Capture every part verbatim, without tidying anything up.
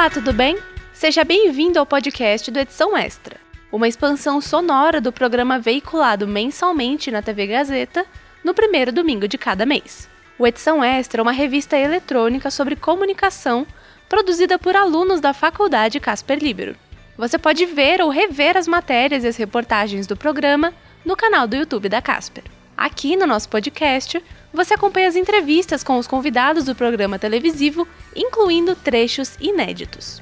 Olá, tudo bem? Seja bem-vindo ao podcast do Edição Extra, uma expansão sonora do programa veiculado mensalmente na T V Gazeta, no primeiro domingo de cada mês. O Edição Extra é uma revista eletrônica sobre comunicação produzida por alunos da Faculdade Casper Libero. Você pode ver ou rever as matérias e as reportagens do programa no canal do YouTube da Casper. Aqui no nosso podcast, você acompanha as entrevistas com os convidados do programa televisivo, incluindo trechos inéditos.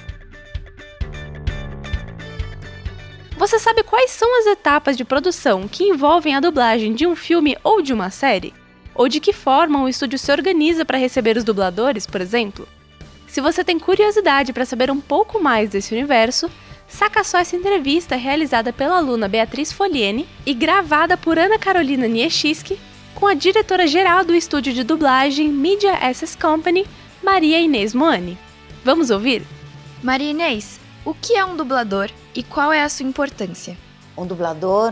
Você sabe quais são as etapas de produção que envolvem a dublagem de um filme ou de uma série? Ou de que forma o estúdio se organiza para receber os dubladores, por exemplo? Se você tem curiosidade para saber um pouco mais desse universo, saca só essa entrevista realizada pela aluna Beatriz Foliene e gravada por Ana Carolina Nieschisky com a diretora-geral do estúdio de dublagem Media Access Company, Maria Inês Moani. Vamos ouvir? Maria Inês, o que é um dublador e qual é a sua importância? Um dublador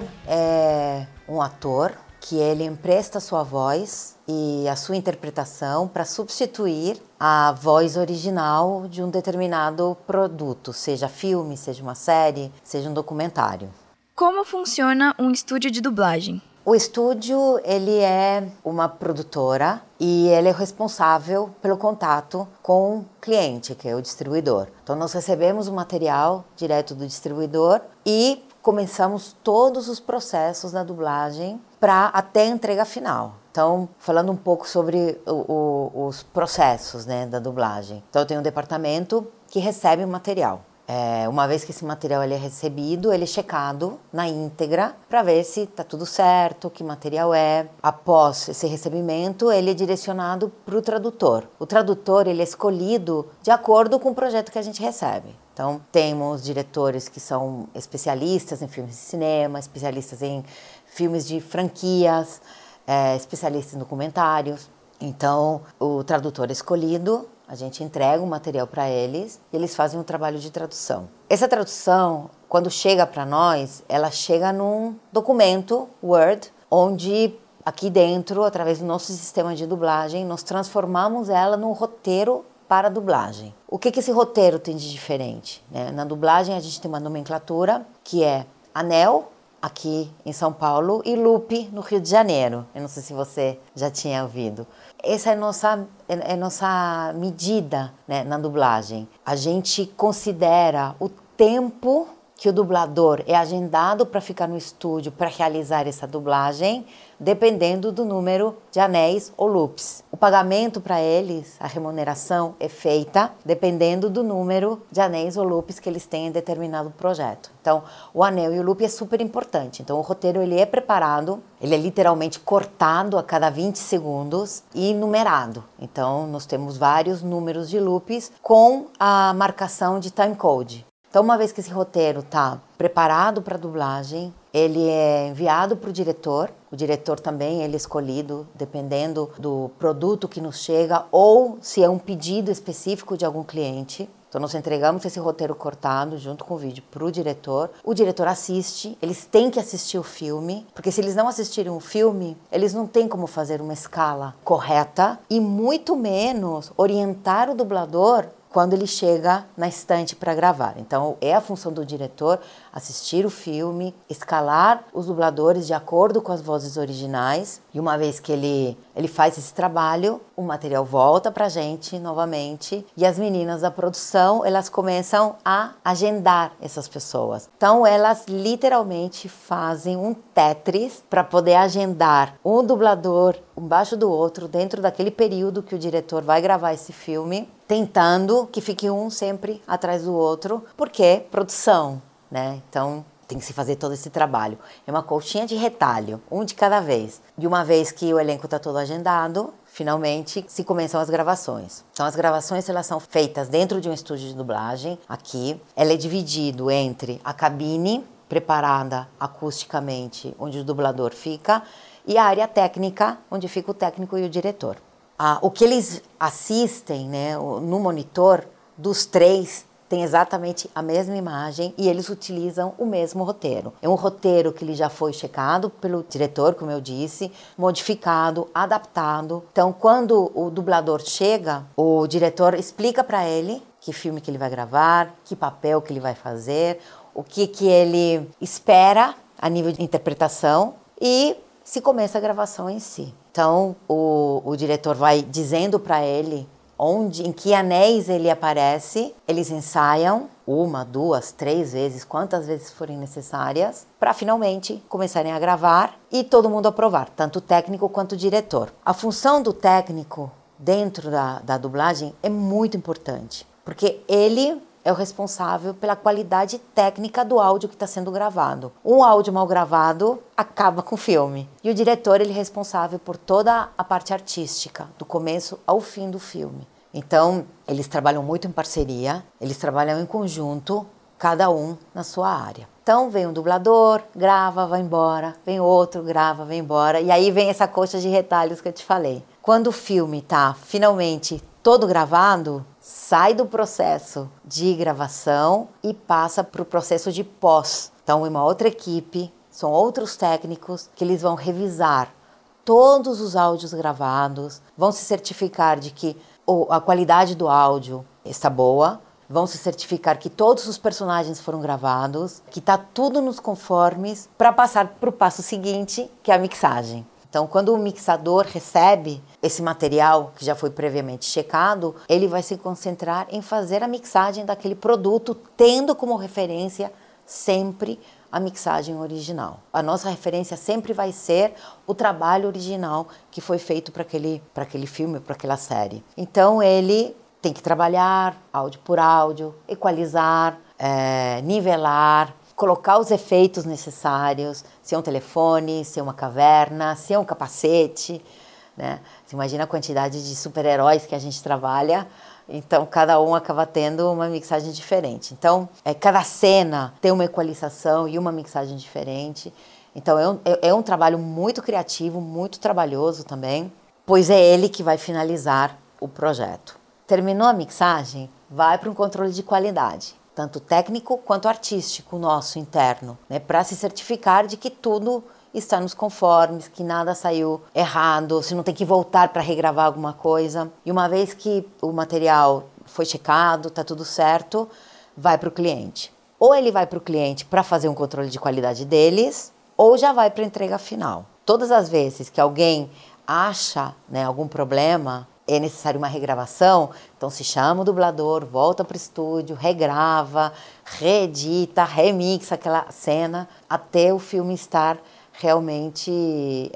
é um ator que ele empresta sua voz e a sua interpretação para substituir a voz original de um determinado produto, seja filme, seja uma série, seja um documentário. Como funciona um estúdio de dublagem? O estúdio, ele é uma produtora e ele é responsável pelo contato com o cliente, que é o distribuidor. Então, nós recebemos o material direto do distribuidor e começamos todos os processos da dublagem para até a entrega final. Então, falando um pouco sobre o, o, os processos, né, da dublagem. Então, eu tenho um departamento que recebe o material. É, uma vez que esse material ele é recebido, ele é checado na íntegra para ver se está tudo certo, que material é. Após esse recebimento, ele é direcionado para o tradutor. O tradutor ele é escolhido de acordo com o projeto que a gente recebe. Então, temos diretores que são especialistas em filmes de cinema, especialistas em filmes de franquias, é, especialistas em documentários. Então, o tradutor é escolhido, a gente entrega o material para eles e eles fazem um trabalho de tradução. Essa tradução, quando chega para nós, ela chega num documento Word, onde aqui dentro, através do nosso sistema de dublagem, nós transformamos ela num roteiro para a dublagem. O que, que esse roteiro tem de diferente? Né? Na dublagem a gente tem uma nomenclatura que é anel, aqui em São Paulo, e loop no Rio de Janeiro. Eu não sei se você já tinha ouvido. Essa é a nossa, é, é nossa medida, né, na dublagem. A gente considera o tempo que o dublador é agendado para ficar no estúdio para realizar essa dublagem, dependendo do número de anéis ou loops. O pagamento para eles, a remuneração, é feita dependendo do número de anéis ou loops que eles têm em determinado projeto. Então, o anel e o loop é super importante. Então, o roteiro ele é preparado, ele é literalmente cortado a cada vinte segundos e numerado. Então, nós temos vários números de loops com a marcação de timecode. Então, uma vez que esse roteiro está preparado para dublagem, ele é enviado para o diretor. O diretor também ele é escolhido dependendo do produto que nos chega ou se é um pedido específico de algum cliente. Então, nós entregamos esse roteiro cortado junto com o vídeo para o diretor. O diretor assiste, eles têm que assistir o filme, porque se eles não assistirem o filme, eles não têm como fazer uma escala correta e muito menos orientar o dublador quando ele chega na estante para gravar. Então, é a função do diretor assistir o filme, escalar os dubladores de acordo com as vozes originais. E uma vez que ele, ele faz esse trabalho, o material volta para a gente novamente. E as meninas da produção, elas começam a agendar essas pessoas. Então, elas literalmente fazem um Tetris para poder agendar um dublador embaixo do outro, dentro daquele período que o diretor vai gravar esse filme, tentando que fique um sempre atrás do outro, porque produção, né? Então, tem que se fazer todo esse trabalho. É uma colchinha de retalho, um de cada vez. E uma vez que o elenco está todo agendado, finalmente se começam as gravações. Então, as gravações elas são feitas dentro de um estúdio de dublagem, aqui. Ela é dividido entre a cabine, preparada acusticamente, onde o dublador fica, e a área técnica, onde fica o técnico e o diretor. Ah, o que eles assistem, né, no monitor dos três tem exatamente a mesma imagem e eles utilizam o mesmo roteiro. É um roteiro que ele já foi checado pelo diretor, como eu disse, modificado, adaptado. Então, quando o dublador chega, o diretor explica para ele que filme que ele vai gravar, que papel que ele vai fazer, o que, que ele espera a nível de interpretação e se começa a gravação em si. Então, o, o diretor vai dizendo para ele onde, em que anéis ele aparece, eles ensaiam uma, duas, três vezes, quantas vezes forem necessárias, para finalmente começarem a gravar e todo mundo aprovar, tanto o técnico quanto o diretor. A função do técnico dentro da, da dublagem é muito importante, porque ele é o responsável pela qualidade técnica do áudio que está sendo gravado. Um áudio mal gravado acaba com o filme. E o diretor, ele é responsável por toda a parte artística, do começo ao fim do filme. Então, eles trabalham muito em parceria, eles trabalham em conjunto, cada um na sua área. Então, vem um dublador, grava, vai embora, vem outro, grava, vai embora, e aí vem essa coxa de retalhos que eu te falei. Quando o filme está finalmente todo gravado, sai do processo de gravação e passa para o processo de pós. Então, é uma outra equipe, são outros técnicos que eles vão revisar todos os áudios gravados, vão se certificar de que a qualidade do áudio está boa, vão se certificar que todos os personagens foram gravados, que está tudo nos conformes para passar para o passo seguinte, que é a mixagem. Então, quando o mixador recebe esse material que já foi previamente checado, ele vai se concentrar em fazer a mixagem daquele produto, tendo como referência sempre a mixagem original. A nossa referência sempre vai ser o trabalho original que foi feito para aquele, para aquele filme, para aquela série. Então, ele tem que trabalhar áudio por áudio, equalizar, é, nivelar, colocar os efeitos necessários, se é um telefone, se é uma caverna, se é um capacete, né? Você imagina a quantidade de super-heróis que a gente trabalha, então cada um acaba tendo uma mixagem diferente. Então, é, cada cena tem uma equalização e uma mixagem diferente. Então, é um, é, é um trabalho muito criativo, muito trabalhoso também, pois é ele que vai finalizar o projeto. Terminou a mixagem, vai para um controle de qualidade, tanto técnico quanto artístico nosso interno, né, para se certificar de que tudo está nos conformes, que nada saiu errado, se não tem que voltar para regravar alguma coisa. E uma vez que o material foi checado, está tudo certo, vai para o cliente. Ou ele vai para o cliente para fazer um controle de qualidade deles, ou já vai para a entrega final. Todas as vezes que alguém acha, né, algum problema, é necessário uma regravação, então se chama o dublador, volta para o estúdio, regrava, reedita, remixa aquela cena, até o filme estar realmente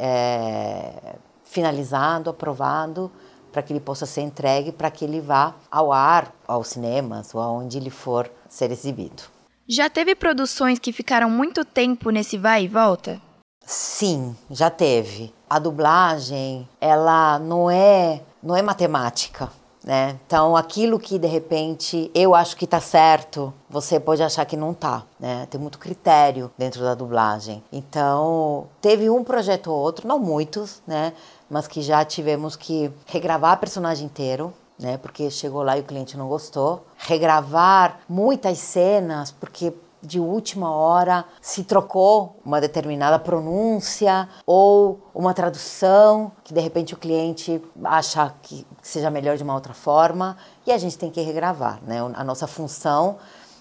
é, finalizado, aprovado, para que ele possa ser entregue, para que ele vá ao ar, aos cinemas, ou aonde ele for ser exibido. Já teve produções que ficaram muito tempo nesse vai e volta? Sim, já teve. A dublagem, ela não é, não é matemática, né? Então, aquilo que, de repente, eu acho que tá certo, você pode achar que não tá, né? Tem muito critério dentro da dublagem. Então, teve um projeto ou outro, não muitos, né? Mas que já tivemos que regravar o personagem inteiro, né? Porque chegou lá e o cliente não gostou. Regravar muitas cenas, porque de última hora se trocou uma determinada pronúncia ou uma tradução que de repente o cliente acha que seja melhor de uma outra forma e a gente tem que regravar, né? A nossa função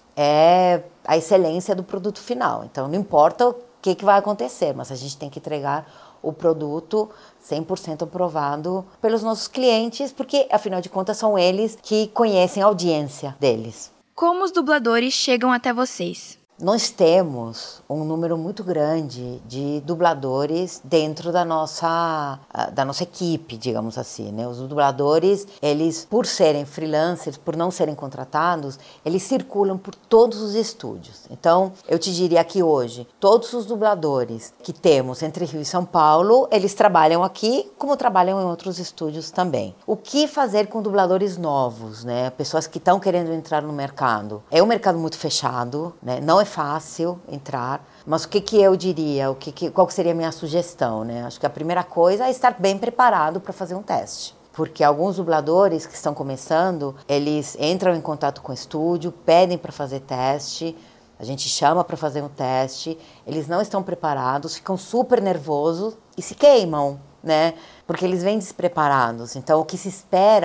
é a excelência do produto final. Então não importa o que, que vai acontecer, mas a gente tem que entregar o produto cem por cento aprovado pelos nossos clientes, porque afinal de contas são eles que conhecem a audiência deles. Como os dubladores chegam até vocês? Nós temos um número muito grande de dubladores dentro da nossa, da nossa equipe, digamos assim, né? Os dubladores, eles, por serem freelancers, por não serem contratados, eles circulam por todos os estúdios. Então, eu te diria que hoje, todos os dubladores que temos entre Rio e São Paulo, eles trabalham aqui, como trabalham em outros estúdios também. O que fazer com dubladores novos, né? Pessoas que estão querendo entrar no mercado? É um mercado muito fechado, né? Não é fácil entrar, mas o que, que eu diria, o que que, qual que seria a minha sugestão, né? Acho que a primeira coisa é estar bem preparado para fazer um teste. Porque alguns dubladores que estão começando, eles entram em contato com o estúdio, pedem para fazer teste, a gente chama para fazer um teste, eles não estão preparados, ficam super nervosos e se queimam, né? Porque eles vêm despreparados. Então, o que se espera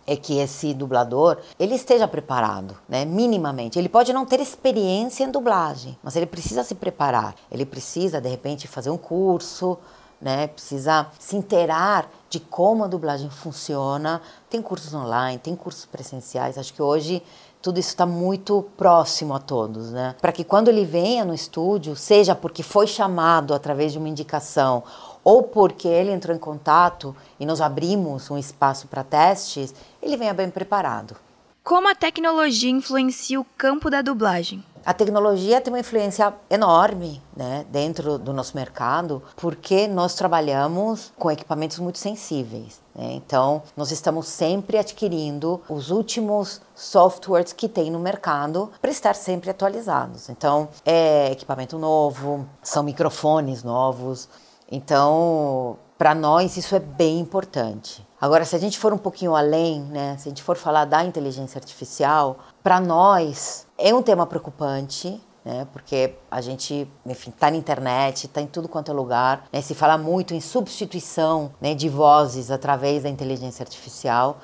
é que esse dublador, ele esteja preparado, né, minimamente. Ele pode não ter experiência em dublagem, mas ele precisa se preparar. Ele precisa, de repente, fazer um curso, né, precisa se inteirar de como a dublagem funciona. Tem cursos online, tem cursos presenciais. Acho que hoje tudo isso está muito próximo a todos, né? Para que quando ele venha no estúdio, seja porque foi chamado através de uma indicação ou porque ele entrou em contato e nós abrimos um espaço para testes, ele venha bem preparado. Como a tecnologia influencia o campo da dublagem? A tecnologia tem uma influência enorme, né, dentro do nosso mercado, porque nós trabalhamos com equipamentos muito sensíveis, né? Então, nós estamos sempre adquirindo os últimos softwares que tem no mercado para estar sempre atualizados. Então, é equipamento novo, são microfones novos. Então, para nós isso é bem importante. Agora, se a gente for um pouquinho além, né, se a gente for falar da inteligência artificial, para nós é um tema preocupante, né, porque a gente, enfim, está na internet, está em tudo quanto é lugar, né, se fala muito em substituição, né, de vozes através da inteligência artificial,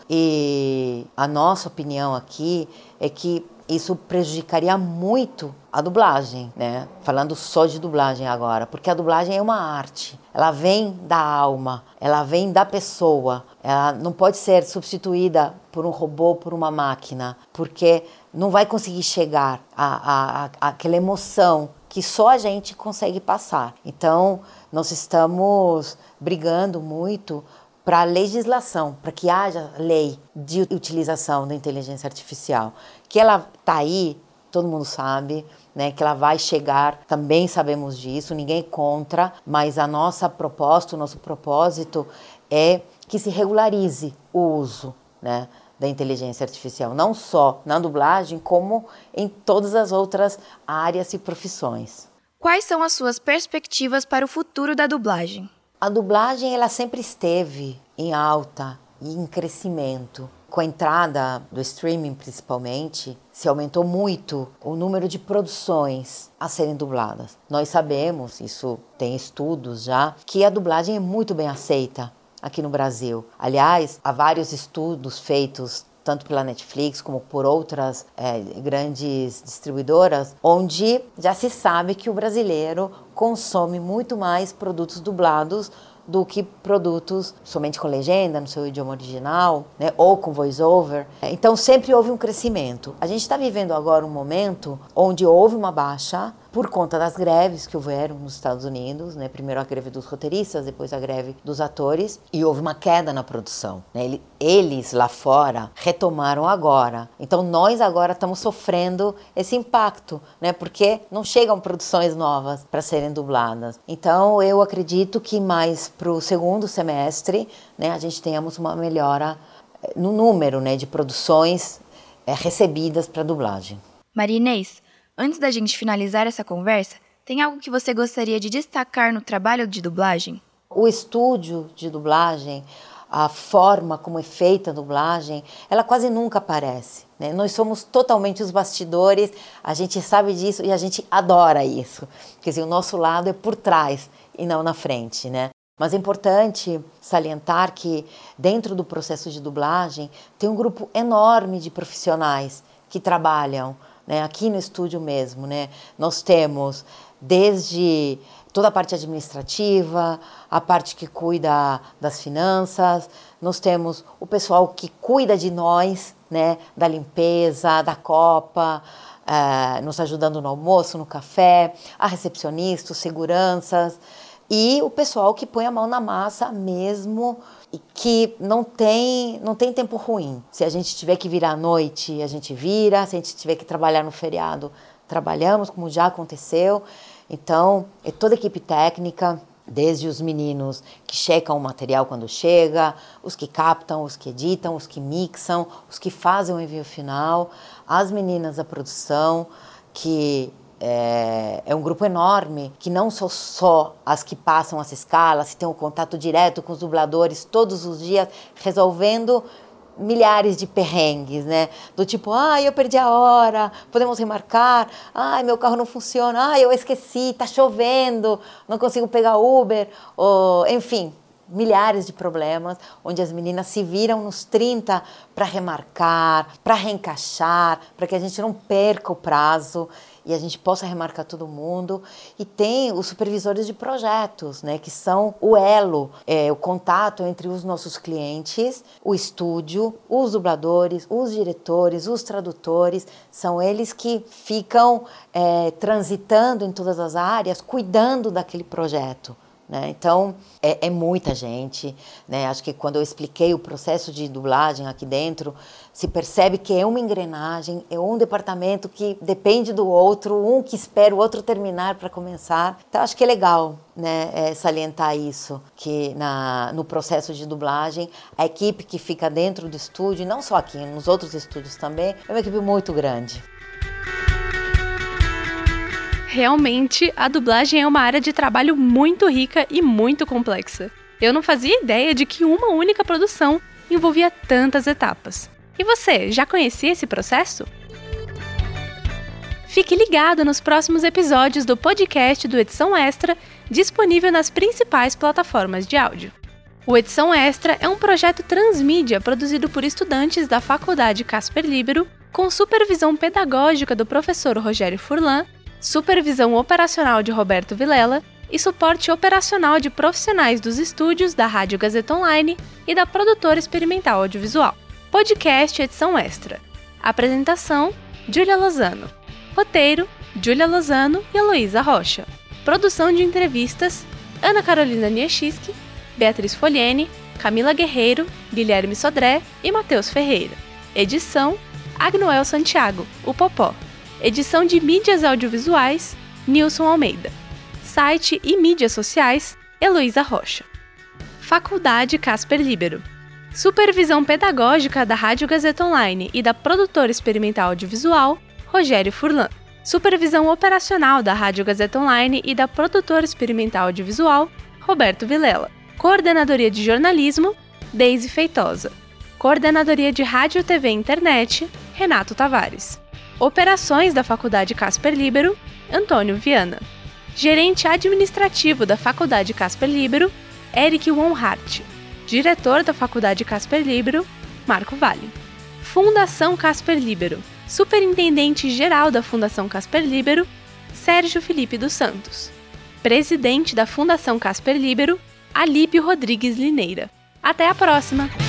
e a nossa opinião aqui é que isso prejudicaria muito a dublagem, né? Falando só de dublagem agora, porque a dublagem é uma arte, ela vem da alma, ela vem da pessoa, ela não pode ser substituída por um robô, por uma máquina, porque não vai conseguir chegar a, a, a aquela emoção que só a gente consegue passar. Então, nós estamos brigando muito para a legislação, para que haja lei de utilização da inteligência artificial. Que ela está aí, todo mundo sabe, né, que ela vai chegar, também sabemos disso, ninguém é contra, mas a nossa proposta, o nosso propósito é que se regularize o uso, né, da inteligência artificial, não só na dublagem, como em todas as outras áreas e profissões. Quais são as suas perspectivas para o futuro da dublagem? A dublagem ela sempre esteve em alta e em crescimento. Com a entrada do streaming, principalmente, se aumentou muito o número de produções a serem dubladas. Nós sabemos, isso tem estudos já, que a dublagem é muito bem aceita aqui no Brasil. Aliás, há vários estudos feitos tanto pela Netflix como por outras é, grandes distribuidoras, onde já se sabe que o brasileiro consome muito mais produtos dublados do que produtos somente com legenda, no seu idioma original, né, ou com voice-over. Então, sempre houve um crescimento. A gente está vivendo agora um momento onde houve uma baixa por conta das greves que houveram nos Estados Unidos, né? Primeiro a greve dos roteiristas, depois a greve dos atores, e houve uma queda na produção, né? Eles lá fora retomaram agora. Então, nós agora estamos sofrendo esse impacto, né? Porque não chegam produções novas para serem dubladas. Então, eu acredito que mais para o segundo semestre, né, a gente tenhamos uma melhora no número, né, de produções é, recebidas para dublagem. Maria Inês, antes da gente finalizar essa conversa, tem algo que você gostaria de destacar no trabalho de dublagem? O estúdio de dublagem, a forma como é feita a dublagem, ela quase nunca aparece, né? Nós somos totalmente os bastidores, a gente sabe disso e a gente adora isso. Quer dizer, o nosso lado é por trás e não na frente, né? Mas é importante salientar que dentro do processo de dublagem tem um grupo enorme de profissionais que trabalham, né, aqui no estúdio mesmo, né? Nós temos desde toda a parte administrativa, a parte que cuida das finanças, nós temos o pessoal que cuida de nós, né, da limpeza, da copa, uh, nos ajudando no almoço, no café, a recepcionista, os seguranças, e o pessoal que põe a mão na massa mesmo e que não tem, não tem tempo ruim. Se a gente tiver que virar à noite, a gente vira. Se a gente tiver que trabalhar no feriado, trabalhamos, como já aconteceu. Então, é toda a equipe técnica, desde os meninos que checam o material quando chega, os que captam, os que editam, os que mixam, os que fazem o envio final, as meninas da produção, que É, é um grupo enorme, que não são só as que passam as escalas, que têm um contato direto com os dubladores todos os dias, resolvendo milhares de perrengues, né? Do tipo, ah, eu perdi a hora, podemos remarcar, ah, meu carro não funciona, ah, eu esqueci, tá chovendo, não consigo pegar Uber, ou, enfim, milhares de problemas, onde as meninas se viram nos trinta para remarcar, para reencaixar, para que a gente não perca o prazo e a gente possa remarcar todo mundo. E tem os supervisores de projetos, né, que são o elo, é, o contato entre os nossos clientes, o estúdio, os dubladores, os diretores, os tradutores, são eles que ficam é, transitando em todas as áreas, cuidando daquele projeto. Né? Então, é, é muita gente, né? Acho que quando eu expliquei o processo de dublagem aqui dentro, se percebe que é uma engrenagem, é um departamento que depende do outro, um que espera o outro terminar para começar. Então, acho que é legal, né, é, salientar isso, que na, no processo de dublagem, a equipe que fica dentro do estúdio, não só aqui, nos outros estúdios também, é uma equipe muito grande. Realmente, a dublagem é uma área de trabalho muito rica e muito complexa. Eu não fazia ideia de que uma única produção envolvia tantas etapas. E você, já conhecia esse processo? Fique ligado nos próximos episódios do podcast do Edição Extra, disponível nas principais plataformas de áudio. O Edição Extra é um projeto transmídia produzido por estudantes da Faculdade Casper Libero, com supervisão pedagógica do professor Rogério Furlan, supervisão operacional de Roberto Vilela e suporte operacional de profissionais dos estúdios da Rádio Gazeta Online e da produtora experimental audiovisual. Podcast Edição Extra. Apresentação, Júlia Lozano. Roteiro, Júlia Lozano e Heloísa Rocha. Produção de entrevistas, Ana Carolina Nieschisky, Beatriz Foliene, Camila Guerreiro, Guilherme Sodré e Matheus Ferreira. Edição, Agnoel Santiago, o Popó. Edição de mídias audiovisuais, Nilson Almeida. Site e mídias sociais, Heloísa Rocha. Faculdade Casper Libero. Supervisão pedagógica da Rádio Gazeta Online e da produtora experimental audiovisual, Rogério Furlan. Supervisão operacional da Rádio Gazeta Online e da produtora experimental audiovisual, Roberto Vilela. Coordenadoria de jornalismo, Deise Feitosa. Coordenadoria de Rádio, T V e Internet, Renato Tavares. Operações da Faculdade Casper Libero, Antônio Viana. Gerente administrativo da Faculdade Casper Libero, Eric Wonhart. Diretor da Faculdade Casper Libero, Marco Vale. Fundação Casper Libero. Superintendente-geral da Fundação Casper Libero, Sérgio Felipe dos Santos. Presidente da Fundação Casper Libero, Alípio Rodrigues Lineira. Até a próxima!